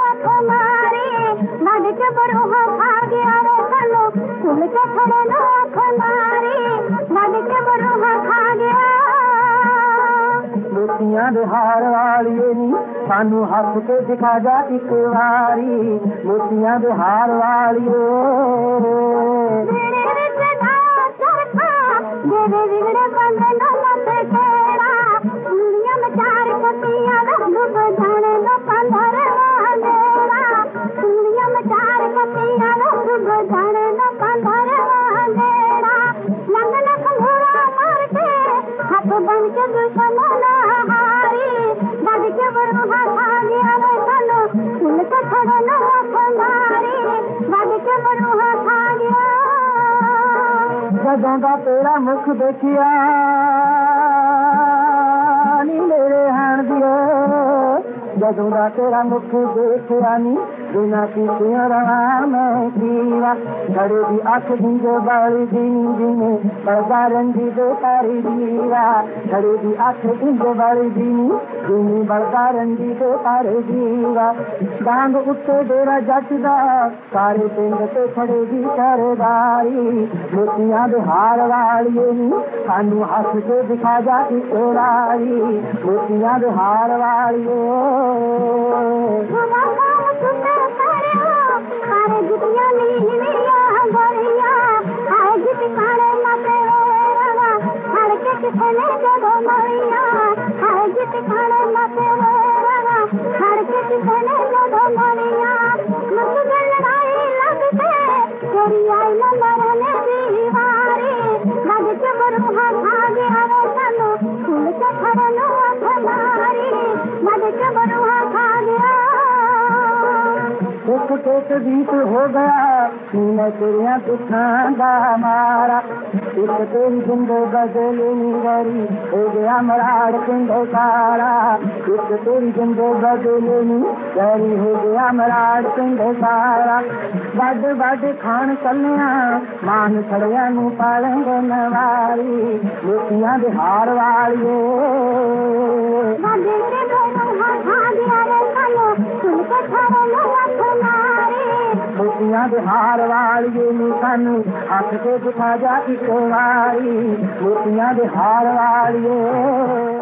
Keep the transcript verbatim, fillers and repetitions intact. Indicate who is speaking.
Speaker 1: मारी मद के बरूहा खा गया रे कलो फूल के खड़े लो आँख मारी मद के बरूहा खा गया।
Speaker 2: मोतियां दे हार वालिए नी सानू हंस के दिखा जा एक बारी मोतियां दे हार वालिए
Speaker 1: देवे बिगड़े बंदे नो मत केड़ा दुनिया में चार कतियां डूब जाने लो पंधर वालेरा दुनिया में चार कतियां डूब जाने लो पंधर वालेरा लंग लंग घोड़ा मार के हाथ बन के दुश्मन हारी मद के बरूहा खा गया रे कलो फूल के खड़े लो आँख मारी मद के बरूहा खा गया।
Speaker 2: जदों दा तेरा मुख देखिया नी मेरे हाण दिए जदों दा तेरा मुख देखिया नी बिना किसिया रहा मैं जीवा घड़े दी अख गिंजो बाली दीनी दीनी बड़ा रंगी दे तारी जीवा घड़े दी अख गिंजो बाली दीनी दीनी बड़ा रंगी दे तारे जीवा डांग उत्ते डेरा जट दा सारे पिंड ते खड़े दी सरदारी मोतियां दे हार वालिए नी सानू हंस के दिखा जा एक रारी मोतियां दे हार वालिए
Speaker 1: सारे जुतिया नीलिया गोरिया आए जित काले मते रवा हर के किसने जगो मरिया आए जित काले मते रवा हर के किसने जगो मरिया मुझ लड़ाई लगते तेरी आई न मरने दीवारी मद के बरूहा खा गया रे चलो फूल के खड़े लो आँख मारी मद के बरूहा खा गया।
Speaker 2: एक एक गीत हो गया मैं तेरिया दुखां दा मारा एक तेरी जिंदो बदली गरी हो गया मराड़ पिंड सारा एक तेरी जिंदो बदली गरी हो गया मराड़ पिंड सारा बड बड खान चलिया मान छड़िया नू पालेंगे नवारी मोतियां दे हार वालिए मोतियां दे हार वालिए नी सानू हंस के दिखा जा एक बारी मोतियां दे हार वालिए।